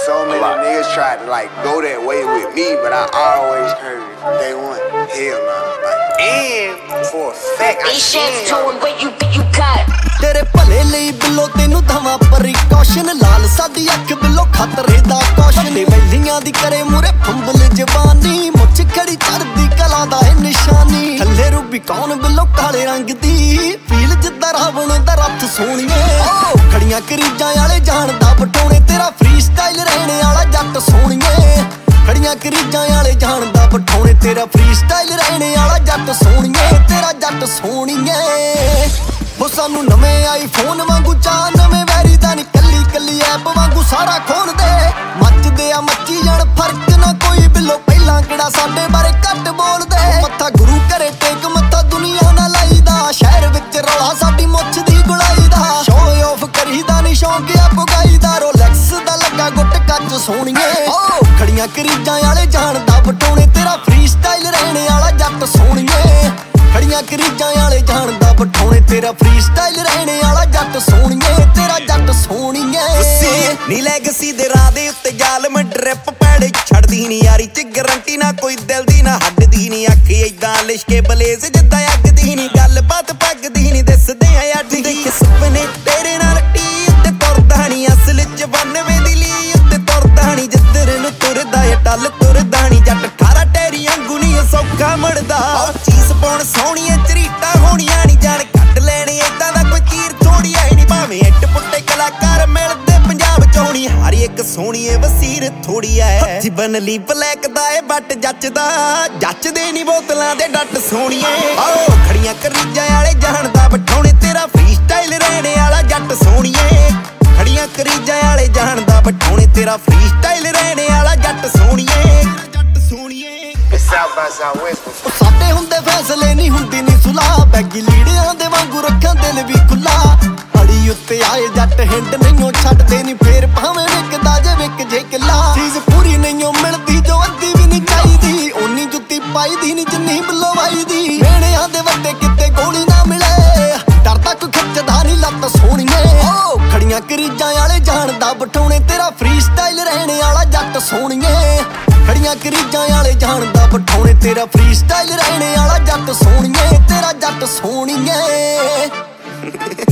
So many niggas tried to like go that way with me, but I always heard day one, hell nah. Like, and for a fact, I shit where you got. तेरे भले ਲਈ ਬਿੱਲੋ ਤੈਨੂੰ ਦਵਾਂ precaution ਲਾਲ ਸਾਡੀ ਅੱਖ ਬਿੱਲੋ ਖਤਰੇ ਦਾ caution ਵੈਲੀਆਂ ਦੀ ਕਰੇ ਮੂਰੇ ਫੰਬਲ ਜ਼ਬਾਨੀ ਮੁੱਛ ਖੜੀ ਚੜਦੀ ਕਲਾ ਦਾ ਇਹ ਨਿਸ਼ਾਨੀ ਥੱਲੇ ਰੂਬੀ ਕੌਣ ਬਿੱਲੋ ਕਾਲੇ ਰੰਗ ਦੀ ਫੀਲ ਜਿੱਦਾਂ ਰਾਵਣ ਦਾ ਰੱਥ ਸੋਹਣੀਏ ਖੜੀਆਂ ਕਰੀਜਾਂ ਵਾਲੇ ਜਾਣਦਾ ਬਟੋਣੇ ਤੇਰਾ ਫ੍ਰੀ ਸਟਾਈਲ ਰਹਿਣੇ ਵਾਲਾ ਜੱਟ ਸੋਹਣੀਏ ਖੜੀਆਂ ਕਰੀਜਾਂ ਵਾਲੇ ਜਾਣਦਾ ਬਟੋਣੇ ਤੇਰਾ ਫ੍ਰੀ ਸਟਾਈਲ ਰਹਿਣੇ ਵਾਲਾ ਜੱਟ ਸੋਹਣੀਏ ਤੇਰਾ ਜੱਟ ਸੋਹਣੀਏ ਹੋ ਸਾਨੂੰ ਨਵੇਂ ਆਈਫੋਨ ਵਾਂਗੂ ਚਾਹ ਨਵੇਂ ਵੈਰੀ ਦਾ ਨੀ ਕੱਲੀ ਕੱਲੀ ਐਪ ਵਾਂਗੂ ਸਾਰਾ ਖੋਲਦੇ ਮੱਚਦੇ ਆ ਮੱਚੀ ਜਾਣ ਫਰਕ ਨਾ ਕੋਈ ਬਿੱਲੋ ਪਹਿਲਾਂ ਕਿਹੜਾ ਸਾਡੇ ਬਾਰੇ ਘੱਟ ਬੋਲਦੇ ਮੱਥਾ ਗੁਰੂ ਘਰੇ ਟੇਕ ਮੱਥਾ ਦੁਨੀਆ ਨਾਲ ਲਾਈਦਾ ਸ਼ਹਿਰ ਵਿੱਚ ਰੌਲਾ ਸਾਡੀ ਮੁੱਛ ਦੀ ਗੁਲਾਈ ਦਾ ਸ਼ੋਅ ਆਫ ਕਰੀਦਾ ਨੀ ਸ਼ੌਂਕ ਆ ਪੁਗਾਈਦਾ ਰੋਲੈਕਸ ਦਾ ਲੱਗਾ ਗੁੱਟ ਕੱਚ ਸੋਹਣੀਏ ਖੜੀਆਂ ਕਰੀਜਾਂ ਵਾਲੇ ਜਾਣਦਾ ਬਟੋਣੇ ਤੇਰਾ ਫ੍ਰੀ ਸਟਾਈਲ ਰਹਿਣੇ ਵਾਲਾ ਜੱਟ ਸੋਹਣੀਏ ਖੜੀਆਂ ਕਰੀਜਾਂ ਵਾਲੇ ਜਾਣਦਾ ਬਟੋਣੇ ਤੇਰਾ ਫ੍ਰੀ ਸਟਾਈਲ ਰਹਿਣੇ ਵਾਲਾ ਜੱਟ ਸੋਹਣੀਏ ਤੇਰਾ ਜੱਟ ਸੋਹਣੀਏ ਨੀ ਲੈਗਸੀ ਦੇ ਰਾਹ ਦੇ ਉੱਤੇ ਜ਼ਾਲਮ ਡ੍ਰਿਪ ਪੈੜੇ ਛੱਡਦੀ ਨੀ ਯਾਰੀ ਤੇ ਗਰੰਟੀ ਨਾ ਕੋਈ ਦਿਲ ਦੀ ਨਾ ਹੱਡ ਦੀ ਨੀ ਅੱਖ ਏਦਾਂ ਲਿਸ਼ਕੇ ਬਲੇਜ਼ ਜਿੱਦਾਂ ਅੱਗ ਦੀ ਨੀ ਗੱਲਬਾਤ ਪੱਗਦੀ ਨੀ ਦਿਸਦੇ ਆ ਅੱਡ ਦੇਖ ਸੁਪਨੇ ਤੇਰੇ ਨਾਲ ਟੀ ਉੱਤੇ ਤੁਰਦਾ ਨੀ ਅਸਲ ਚ 92 ਦੀ ਲੀ ਉੱਤੇ ਤੁਰਦਾ ਨੀ ਜਿੱਧਰ ਨੂੰ ਤੁਰਦਾ ਏ ਟੱਲ ਤੁਰਦਾ ਨੀ ਜੱਟ 18 ਟੈਰੀ ਵਾਂਗੂ ਨੀ ਸੌਖਾ ਮੜਦਾ ਚੀਜ਼ ਪਾਉਣ ਸੋਹਣੀਆਂ ਚਰੀਟਾਂ ਹੋਣੀਆਂ ਨੀ ਜਾਣ ਕੱਢ ਲੈਣੀ ਏਦਾਂ ਦਾ ਕੋਈ ਚੀਰ ਥੋੜੀ ਐ ਨੀ ਭਾਵੇਂ ਇੱਟ ਪੁੱਟੇ ਕਲਾਕਾਰ ਮਿਲਦੇ ਪੰਜਾਬ ਚ ਹੋਣੀ ਹਰ ਇੱਕ ਸੋਹਣੀਏ ਵਸੀਰ ਥੋੜੀ ਐ ਜੀਵਨ ਲਈ ਬਲੈਕ ਦਾ ਏ ਬੱਟ ਜੱਚਦਾ ਜੱਚਦੇ ਨੀ ਬੋਤਲਾਂ ਦੇ ਡੱਟ ਸੋਹਣੀਏ ਆਓ ਖੜੀਆਂ ਕਰੀਜਾਂ ਵਾਲੇ ਜਾਣਦਾ ਬਟੋਣੇ ਤੇਰਾ ਫ੍ਰੀ ਸਟਾਈਲ ਰਹਿਣੇ ਵਾਲਾ ਜੱਟ ਸੋਹਣੀਏ ਖੜੀਆਂ ਕਰੀਜਾਂ ਵਾਲੇ ਜਾਣਦਾ ਬਟੋਣੇ ਤੇਰਾ ਫ੍ਰੀ ਸਟਾਈਲ ਰਹਿਣੇ ਵਾਲਾ ਜੱਟ ਸੋਹਣੀਏ ਜੱਟ ਸੋਹਣੀਏ South by Southwest. ਸਾਡੇ ਹੁੰਦੇ ਫੈਸਲੇ ਨਹੀਂ ਹੁੰਦੀ ਨੀ ਸੁਲਾ ਬੈਗੀ ਲੀੜਿਆਂ ਦੇ ਵਾਂਗੂ ਰੱਖਾਂ ਦਿਲ ਵੀ ਖੁੱਲਾ ਅੜੀ ਉੱਤੇ ਆਏ ਜੱਟ ਹਿੰਡ ਨਹੀਂਓ ਛੱਡਦੇ ਨੀ ਫੇਰ ਭਾਵੇਂ ਵਿਕਦਾ ਜੇ ਵਿਕ ਜੇ ਕਿੱਲਾ ਚੀਜ਼ ਪੂਰੀ ਨਹੀਂਓ ਮਿਲਦੀ ਜੋ ਅੱਧੀ ਵੀ ਨਹੀਂ ਚਾਹੀਦੀ ਓਨੀ ਜੁੱਤੀ ਪਾਈਦੀ ਨੀ ਜਿੰਨੀ ਬਿੱਲੋ ਵਾਈਦੀ ਵੇਣਿਆਂ ਦੇ ਵੱਡੇ ਕਿਤੇ ਗੋਲੀ ਨਾ ਮਿਲੇ ਡਰ ਤੱਕ ਖਿੱਚਦਾ ਨੀ ਲੱਤ ਸੋਹਣੀਏ ਖੜੀਆਂ ਕਰੀਜਾਂ ਵਾਲੇ ਜਾਣਦਾ ਬਟੋਣੇ ਤੇਰਾ ਫ੍ਰੀ ਸਟਾਈਲ ਰਹਿਣੇ ਵਾਲਾ ਜੱਟ ਸੋਹਣੀਏ ਖੜੀਆਂ ਕਰੀਜਾਂ ਵਾਲੇ ਜਾਣਦਾ ਬਟੋਣੇ ਤੇਰਾ ਫ੍ਰੀ ਸਟਾਈਲ ਰਹਿਣੇ ਵਾਲਾ ਜੱਟ ਸੋਹਣੀਏ ਤੇਰਾ ਜੱਟ ਸੋਹਣੀਏ